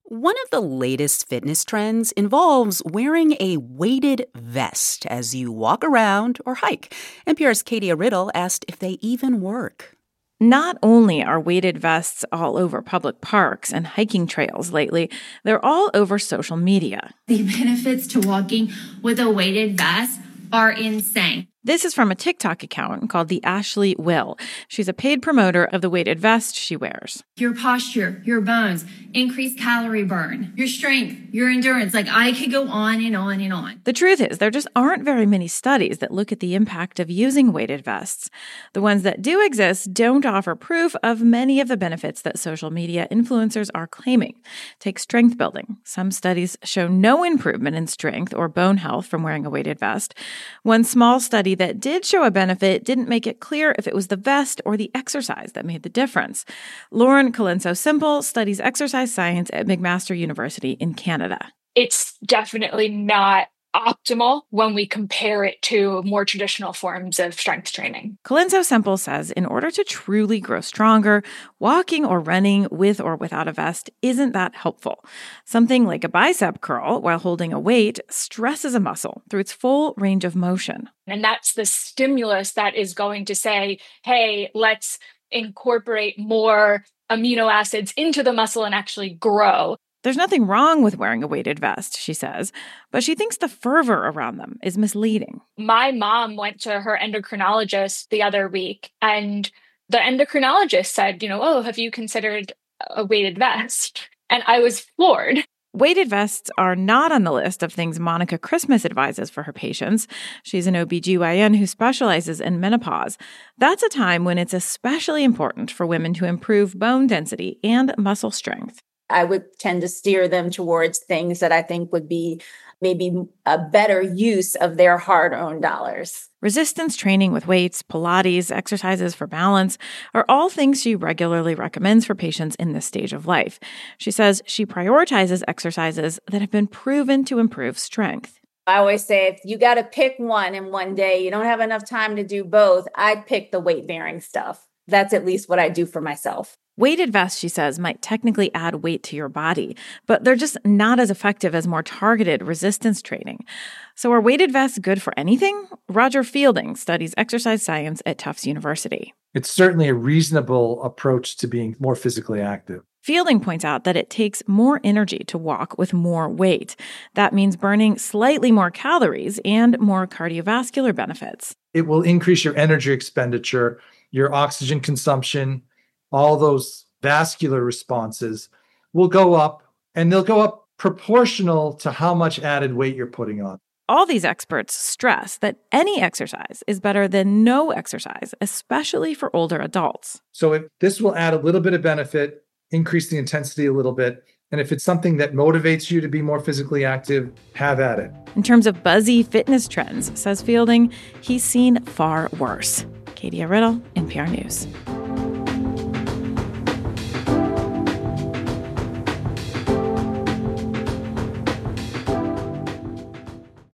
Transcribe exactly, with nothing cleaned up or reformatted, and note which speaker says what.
Speaker 1: One of the latest fitness trends involves wearing a weighted vest as you walk around or hike. N P R's Katia Riddle asked if they even work.
Speaker 2: Not only are weighted vests all over public parks and hiking trails lately, they're all over social media.
Speaker 3: The benefits to walking with a weighted vest are insane.
Speaker 2: This is from a TikTok account called the Ashley Will. She's a paid promoter of the weighted vest she wears.
Speaker 3: Your posture, your bones, increased calorie burn, your strength, your endurance. Like, I could go on and on and on.
Speaker 2: The truth is, there just aren't very many studies that look at the impact of using weighted vests. The ones that do exist don't offer proof of many of the benefits that social media influencers are claiming. Take strength building. Some studies show no improvement in strength or bone health from wearing a weighted vest. One small study that did show a benefit didn't make it clear if it was the vest or the exercise that made the difference. Lauren Colenso-Simple studies exercise science at McMaster University in Canada.
Speaker 4: It's definitely not optimal when we compare it to more traditional forms of strength training.
Speaker 2: Colenso-Simple says in order to truly grow stronger, walking or running with or without a vest isn't that helpful. Something like a bicep curl while holding a weight stresses a muscle through its full range of motion.
Speaker 4: And that's the stimulus that is going to say, hey, let's incorporate more amino acids into the muscle and actually grow.
Speaker 2: There's nothing wrong with wearing a weighted vest, she says, but she thinks the fervor around them is misleading.
Speaker 4: My mom went to her endocrinologist the other week, and the endocrinologist said, you know, oh, have you considered a weighted vest? And I was floored.
Speaker 2: Weighted vests are not on the list of things Monica Christmas advises for her patients. She's an O B G Y N who specializes in menopause. That's a time when it's especially important for women to improve bone density and muscle strength.
Speaker 5: I would tend to steer them towards things that I think would be maybe a better use of their hard-earned dollars.
Speaker 2: Resistance training with weights, Pilates, exercises for balance are all things she regularly recommends for patients in this stage of life. She says she prioritizes exercises that have been proven to improve strength.
Speaker 5: I always say if you got to pick one in one day, you don't have enough time to do both, I'd pick the weight-bearing stuff. That's at least what I do for myself.
Speaker 2: Weighted vests, she says, might technically add weight to your body, but they're just not as effective as more targeted resistance training. So are weighted vests good for anything? Roger Fielding studies exercise science at Tufts University.
Speaker 6: It's certainly a reasonable approach to being more physically active.
Speaker 2: Fielding points out that it takes more energy to walk with more weight. That means burning slightly more calories and more cardiovascular benefits.
Speaker 6: It will increase your energy expenditure, your oxygen consumption. All those vascular responses will go up, and they'll go up proportional to how much added weight you're putting on.
Speaker 2: All these experts stress that any exercise is better than no exercise, especially for older adults.
Speaker 6: So if this will add a little bit of benefit, increase the intensity a little bit, and if it's something that motivates you to be more physically active, have at it.
Speaker 2: In terms of buzzy fitness trends, says Fielding, he's seen far worse. Katia Riddle, N P R News.